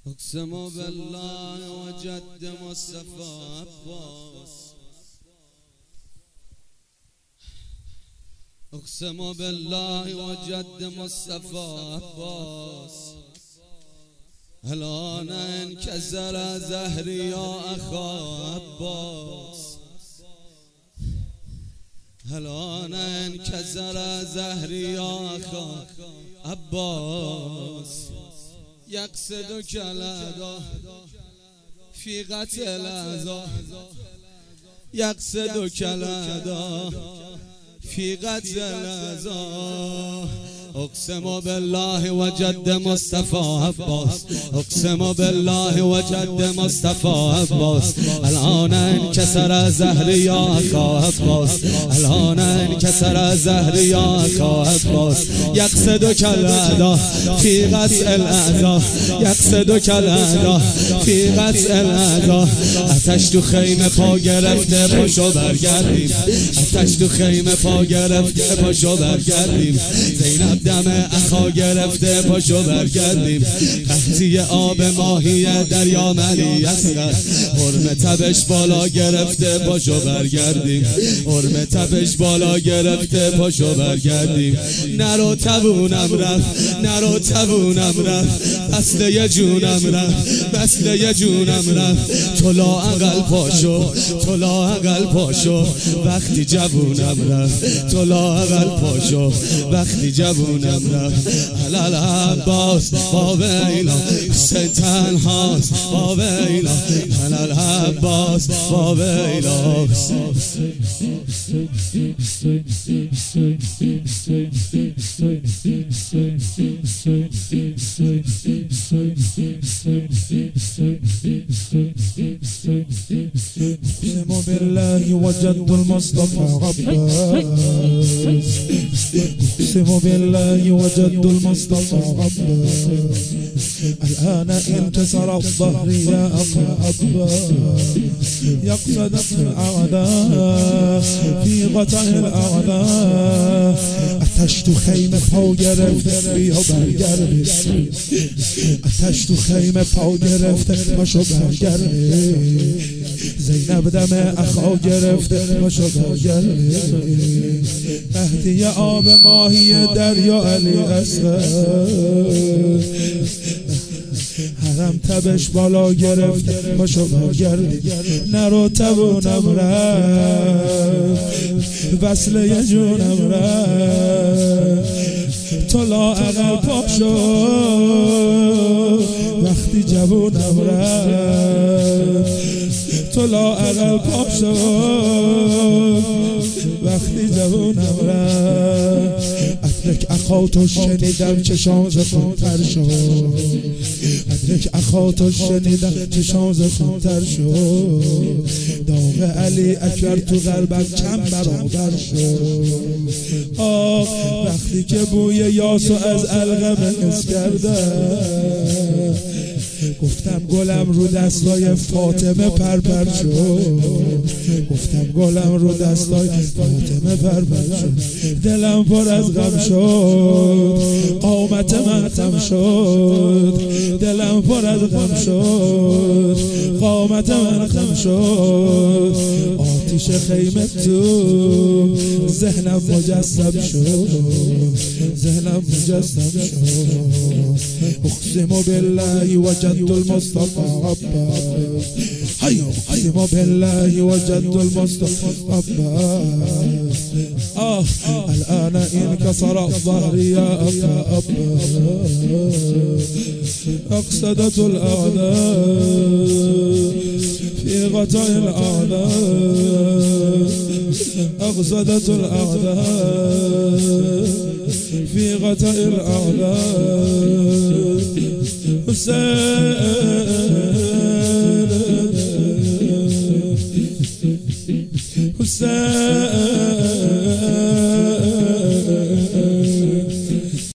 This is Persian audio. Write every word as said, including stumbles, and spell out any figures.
اقسم بالله وجد مصطفى عباس اقسم بالله وجد مصطفى عباس الآن انكسر زهري يا أخا عباس الآن انكسر زهري يا أخا عباس يقصدك الأعداء في قتل أعداء يقصدك الأعداء في قتل أعداء اقسم بالله وجد مصطفى عباس اقسم بالله وجد مصطفى عباس الآن انكسر زهري يا أخا عباس الآن انكسر زهري يا أخا عباس يقصدك الأعداء في قتل الأعداء يقصدك الأعداء في قتل الأعداء آتش تو خیمه پا گرفته پاشو برگردیم آتش تو خیمه پا گرفته پاشو برگردیم زینب دم اخا گرفته پاشو برگردیم قحطی آب ماهی دریا ملی اصغر حرم تبش بالا گرفته پاشو برگردیم حرم تبش بالا گرفته پاشو برگردیم نرو تبونم رفت نرو تبونم رفت بسله جونم رفت بسله جونم رفت تو لااقل پاشو تو لااقل پاشو وقتی جوونم رفت تو لااقل پاشو وقتی جوونم رفت علال عباس با ویلا حسین تنهاست با ویلا علال عباس با ویلا اقسم بالله وجد المصطفى عباس اقسم بالله وجد المصطفى عباس الآن انكسر الظهر يا أخا عباس يقصدك الأعداء في قطع الأعداء آتش تو خیمه پا گرفته بیا برگرد آتش تو خیمه پا گرفته پاشو برگرد زینب دم اخا گرفته پاشو برگرد قحطی آب ماهی دریا علی اصغر حرم تبش بالا گرفته پاشو برگردی نرو تبونم رفت وصله جونم رفت تو لااقل پاشو وقتی جوونم رفت تو لااقل پاشو وقتی جوونم رفت ادرک اخاتو شنیدم چشام ز خون تر شد ادرک اخاتو شنیدم چشام ز خون تر شد داغ علی اکبر تو قلبم کم برابر شد آه وقتی که بوی یاسو از علقم حس کردم گفتم گلم رو دستای فاطمه پرپر شد گفتم گلم رو دستای فاطمه پرپر شد دلم پر از غم شد قامت من خم شد دلم پر از غم شد قامت من خم شد آتش خیمه تو ذهنم مجسم شد ذهنم مجسم شد اقسم بالله وجد المصطفى عباس هيا اقسم بالله وجد المصطفى عباس آه الآن انكسر الظهر يا أخا عباس أقصدت الأعداء في قطع الأعداء أقصدت الأعداء في قطع الأعداء حسين حسين